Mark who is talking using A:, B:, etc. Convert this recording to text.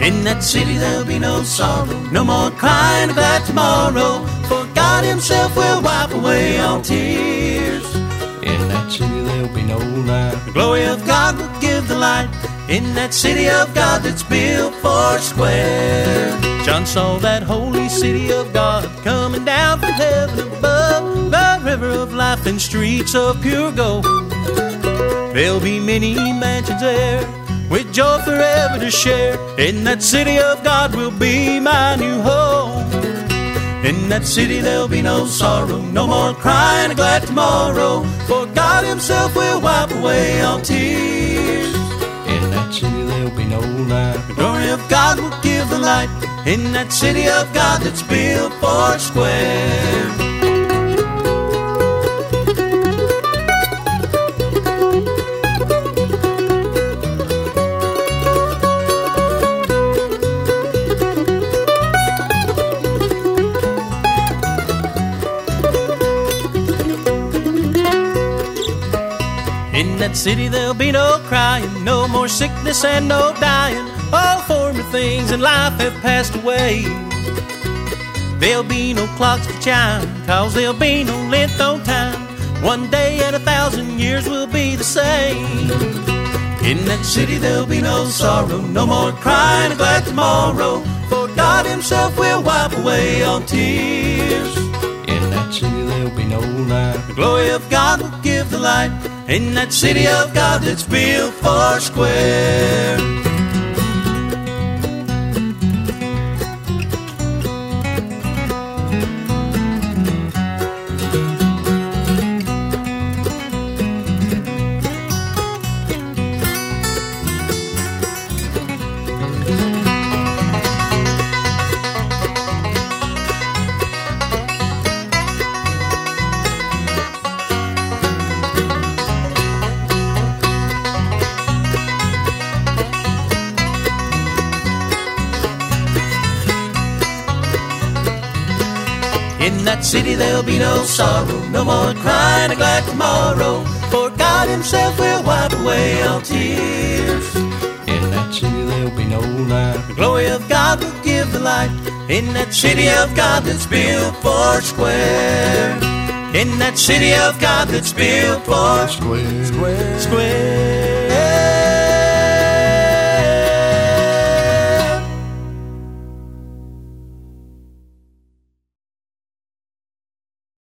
A: In that city there'll be no sorrow, no more crying about tomorrow, for God himself will wipe away all tears.
B: In that city there'll be no night.
A: The glory of God will give the light in that city of God that's built four square. John saw that holy city of God coming down from heaven above, the river of life and streets of pure gold. There'll be many mansions there with joy forever to share. In that city of God will be my new home. In that city there'll be no sorrow, no more crying, a glad tomorrow, for God himself will wipe away all tears.
B: In that city there'll be no night.
A: The glory of God will give the light in that city of God that's built four square. In that city there'll be no crying, no more sickness and no dying. All former things in life have passed away. There'll be no clocks to chime, 'cause there'll be no length on time. One day and 1,000 years will be the same. In that city there'll be no sorrow, no more crying, a glad tomorrow, for God himself will wipe away all tears.
B: In that city there'll be no night.
A: The glory of God will give the light in that city of God that's built four square. In that city there'll be no sorrow, no more crying, a glad tomorrow, for God himself will wipe away all tears.
B: In that city there'll be no night.
A: The glory of God will give the light in that city of God that's built four square. In that city of God that's built four square.